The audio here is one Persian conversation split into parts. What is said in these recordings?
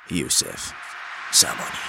یوسف زمانی.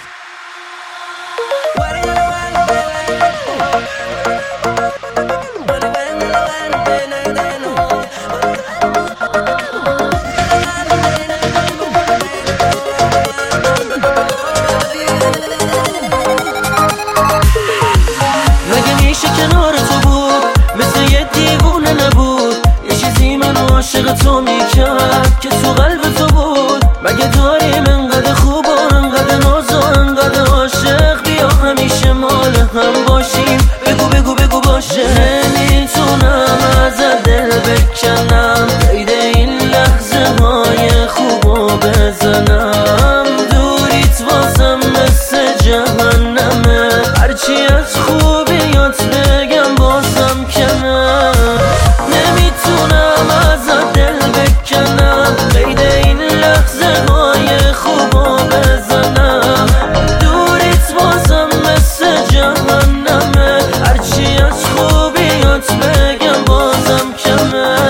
مگه میشه کنار تو بود مثل یه دیوونه نبود، یه چیزی منو عاشق تو میکرد که تو قلب تو بود. مگه داریم انقدر خوب و انقدر ناز و انقدر عاشق، بیا همیشه مال هم باشیم. بگو بگو بگو باشه. نمیتونم ازت دل بکنم، قید این لحظه های خوبو بزنم. دوریت واسم مثل جهنمه، هرچی از خوبیات بگم بازم کمه. نمیتونم ازت دل بکنم، قید این لحظه های خوبو بزنم. دوریت واسم مثل جهنمه، هرچی از خوبیات بگم بازم کمه.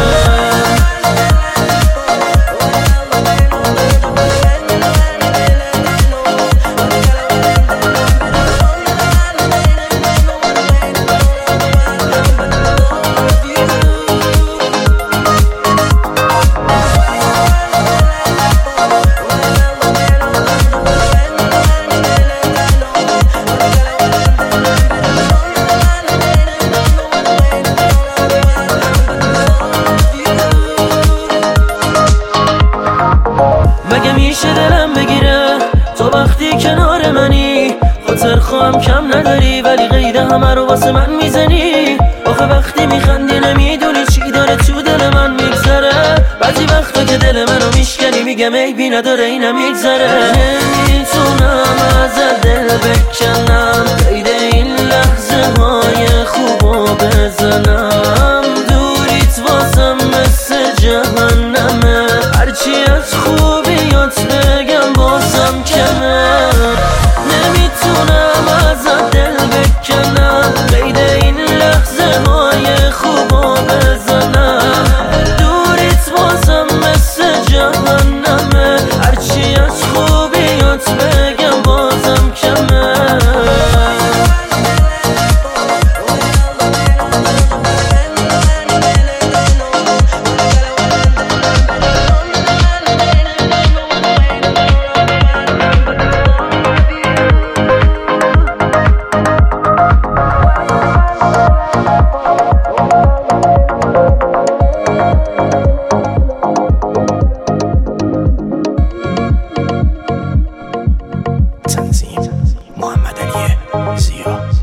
مگه میشه دلم بگیره تو وقتی کنار منی؟ خاطر خواهم کم نداری ولی قید همه رو واسه من میزنی. آخه وقتی میخندی نمیدونی چی داره تو دل من میگذره. بعضی وقتا که دل منو میشکنی میگم عیبی نداره اینم میگذره. نمیتونم ازت دل بکنم، قید این لحظه های خوبو بزنم. دوریت واسم مثل جهنمه، هرچی از خوبیات بگم بازم کمه. نمیتونم ازت دل بکنم، قید این لحظه های خوبو بزنم. دوریت واسم مثل جهنمه، هرچی از خوبیات بگم بازم کمه. تنظیم محمد علی زیا.